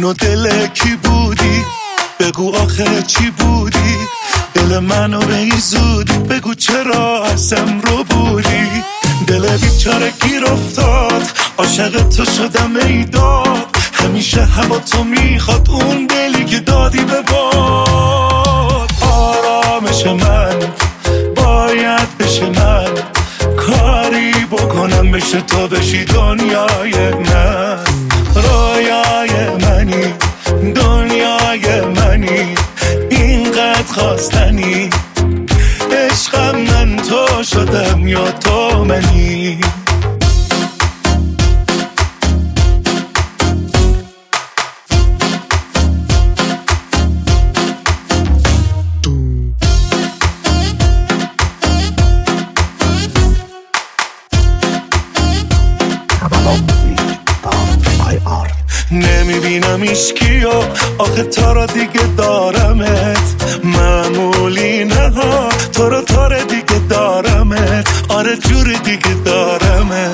و دل کی بودی؟ بگو آخه چی بودی؟ دل منو به این زودی بگو چرا ازم رو بودی؟ دل بیچاره گیر افتاد عاشق تو شدم ای داد، همیشه هوا تو میخواد اون دلی که دادی به باد. آرامش من باید بشه من، کاری بکنم بشه تو بشی دنیای من. رویای منی دنیای منی اینقدر خواستنی، عشقم من تو شدم یا تو منی. نمیبینم ایشکیو آخه تا را دیگه دارمت، معمولی نه ها تو رو تاره دیگه دارمت، آره جوری دیگه دارمت.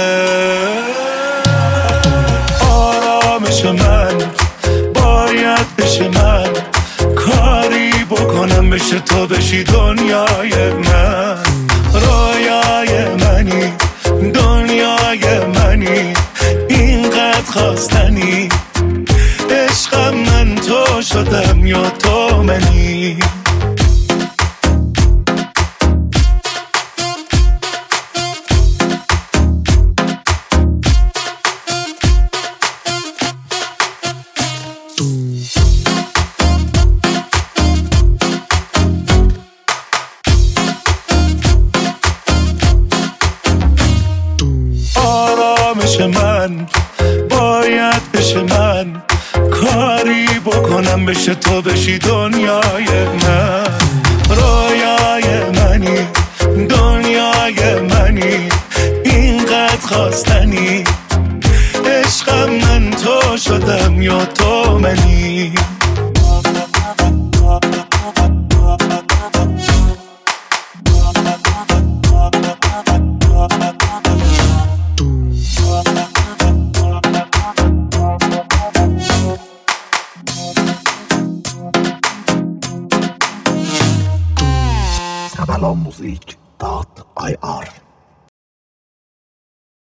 آرامش من باید بشه من، کاری بکنم بشه تو بشی دنیای من. رویای منی دنیای منی اینقدر خواستنی، عشقم من تو شدم یا تو منی. آرامش من باید بشه من، کاری بکنم بشه تو بشی دنیای من. رویای منی دنیای منی اینقدر خواستنی، عشقم من تو شدم یا تو منی. Sabalonmusik.ir